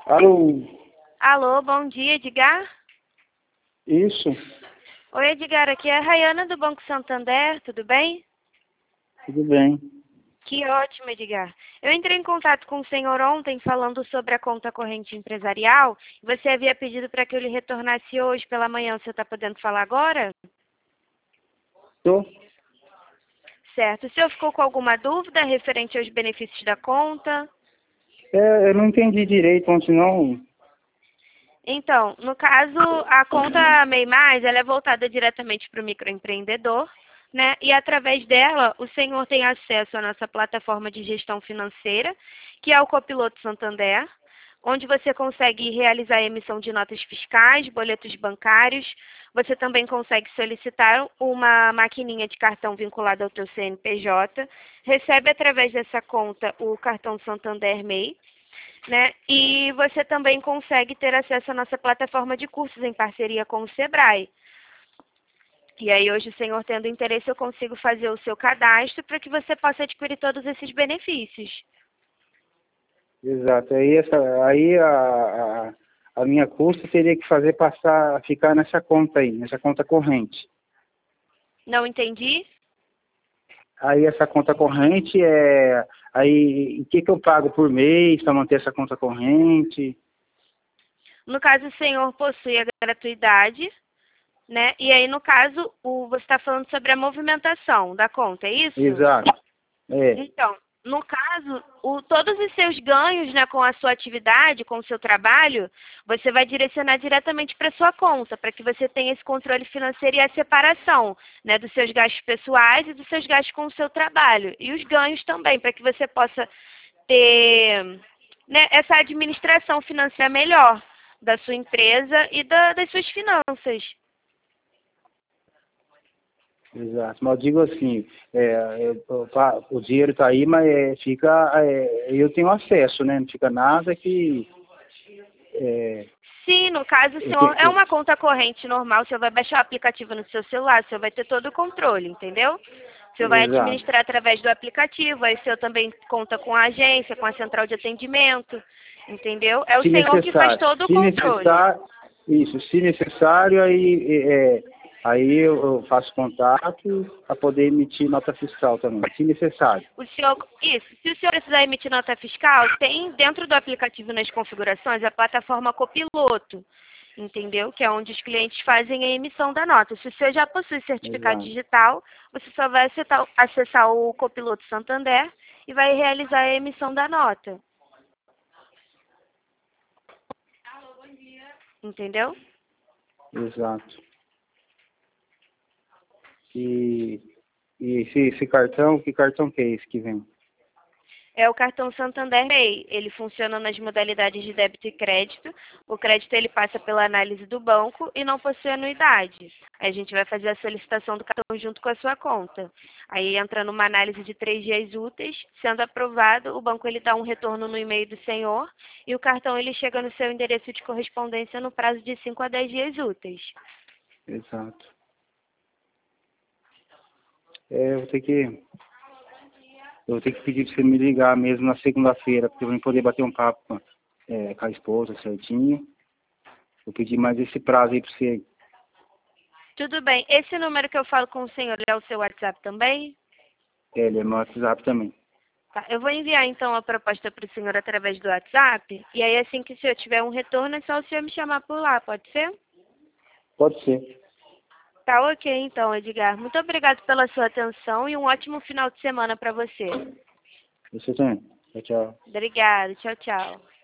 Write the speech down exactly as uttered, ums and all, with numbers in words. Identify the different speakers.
Speaker 1: Alô,
Speaker 2: Alô, bom dia, Edgar.
Speaker 1: isso,
Speaker 2: Oi, Edgar, aqui é a Rayana do Banco Santander, tudo bem?
Speaker 1: tudo bem.
Speaker 2: Que ótimo, Edgar. Eu entrei em contato com o senhor ontem falando sobre a conta corrente empresarial. Você havia pedido para que eu lhe retornasse hoje pela manhã. Você está podendo falar agora?
Speaker 1: Tô?
Speaker 2: Certo. O senhor ficou com alguma dúvida referente aos benefícios da conta?
Speaker 1: É, eu não entendi direito ontem não.
Speaker 2: Então, no caso, a conta MEI Mais, ela é voltada diretamente para o microempreendedor, né? E através dela, o senhor tem acesso à nossa plataforma de gestão financeira, que é o Copiloto Santander, onde você consegue realizar a emissão de notas fiscais, boletos bancários. Você também consegue solicitar uma maquininha de cartão vinculada ao teu C N P J, recebe através dessa conta o cartão Santander MEI, né? E você também consegue ter acesso à nossa plataforma de cursos em parceria com o Sebrae. E aí hoje, o senhor tendo interesse, eu consigo fazer o seu cadastro para que você possa adquirir todos esses benefícios.
Speaker 1: Exato. Aí, essa, aí a, a, a minha custa teria que fazer passar, ficar nessa conta aí, nessa conta corrente.
Speaker 2: Não entendi?
Speaker 1: Aí essa conta corrente é. Aí o que, que eu pago por mês para manter essa conta corrente?
Speaker 2: No caso, o senhor possui a gratuidade, né? E aí, no caso, o, você está falando sobre a movimentação da conta, é isso?
Speaker 1: Exato. É,
Speaker 2: Então, no caso, o, todos os seus ganhos, né, com a sua atividade, com o seu trabalho, você vai direcionar diretamente para a sua conta, para que você tenha esse controle financeiro e a separação, né, dos seus gastos pessoais e dos seus gastos com o seu trabalho. E os ganhos também, para que você possa ter, né, essa administração financeira melhor da sua empresa e da, das suas finanças.
Speaker 1: exato. Mas eu digo assim, é, eu- eu pa- o dinheiro está aí, mas é, fica, é, eu tenho acesso, né? Não fica nada que. É,
Speaker 2: Sim, no caso, o
Speaker 1: eu
Speaker 2: senhor é
Speaker 1: te-
Speaker 2: uma conta corrente normal, o senhor vai baixar o aplicativo no seu celular, o senhor vai ter todo o controle, entendeu? O senhor vai
Speaker 1: exato.
Speaker 2: administrar através do aplicativo, aí o senhor também conta com a agência, com a central de atendimento, entendeu? É o
Speaker 1: Se
Speaker 2: senhor que faz
Speaker 1: necessário,
Speaker 2: todo o
Speaker 1: se
Speaker 2: controle.
Speaker 1: necessário, isso, se necessário, aí, é, aí eu, eu faço contato para poder emitir nota fiscal também, se necessário.
Speaker 2: O senhor, isso, se o senhor precisar emitir nota fiscal, tem dentro do aplicativo nas configurações a plataforma Copiloto, entendeu? Que é onde os clientes fazem a emissão da nota. Se o senhor já possui certificado
Speaker 1: Exato,
Speaker 2: digital, você só vai acessar, acessar o Copiloto Santander e vai realizar a emissão da nota, entendeu?
Speaker 1: exato. E, e esse, esse cartão, que cartão que é esse que vem?
Speaker 2: É o cartão Santander MEI. Ele funciona nas modalidades de débito e crédito. O crédito ele passa pela análise do banco e não possui anuidade. Aí a gente vai fazer a solicitação do cartão junto com a sua conta. Aí entra numa análise de três dias úteis. Sendo aprovado, o banco ele dá um retorno no e-mail do senhor e o cartão ele chega no seu endereço de correspondência no prazo de cinco a dez dias úteis.
Speaker 1: Exato. É, eu vou ter que, eu vou ter que pedir para você me ligar mesmo na segunda-feira, porque eu vou poder bater um papo com, é, com a esposa certinho. Vou pedir mais esse prazo aí para você.
Speaker 2: Tudo bem. Esse número que eu falo com o senhor é o seu WhatsApp também?
Speaker 1: É, ele é meu WhatsApp também.
Speaker 2: Tá, eu vou enviar então a proposta para o senhor através do WhatsApp. E aí, assim que o senhor tiver um retorno, é só o senhor me chamar por lá, pode ser?
Speaker 1: Pode ser.
Speaker 2: Tá ok, então, Edgar. Muito obrigado pela sua atenção e um ótimo final de semana para você.
Speaker 1: Você também. Tchau, tchau.
Speaker 2: Obrigada. Tchau, tchau.